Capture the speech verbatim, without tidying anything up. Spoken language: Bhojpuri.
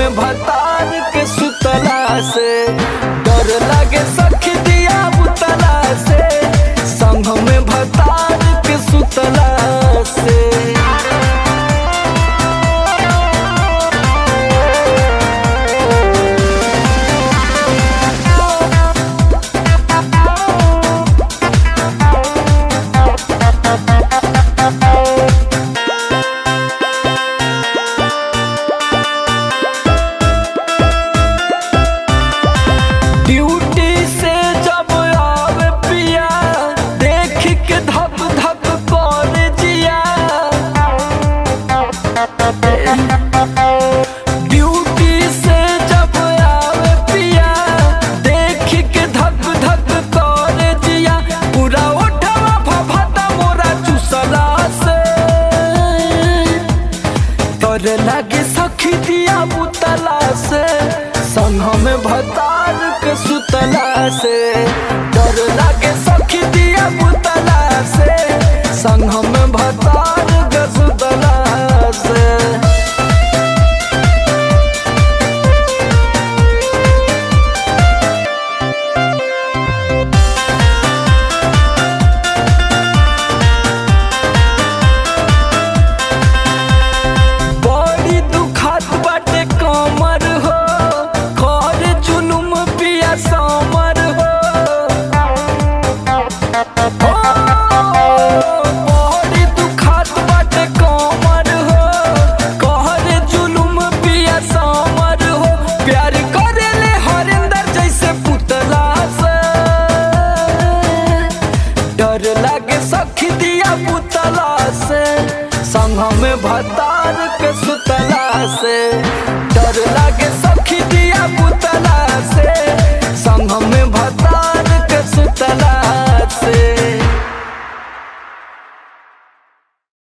में भतार के सुतला से डर लागे सखी दिया बुतला से संग में भतार के सुतला से। ड्यूटी से जब आवे पिया देख के धक धक कर जिया। ड्यूटी से जब आवे पिया देख के धक धक कर जिया। पूरा उठवा भभता मोरा चुसला से डर लागे सखी दिया बुतला से संग में भतार के सुतला से डर लागे सखी दिया बुतला से संग में भतार के सुतला से। बड़ी दुखात बाटे कमर हो कर जुलुम पिया समर हो। बड़ी दुखात बाटे कमर हो कर जुलुम पिया समर हो। प्यार करेले हरिंदर जैसे पुतला से डर लागे सखी दिया पुतला से संग में भतार के सुतला से डर लागे सखी दिया पुतला से संग में भतार के सुतला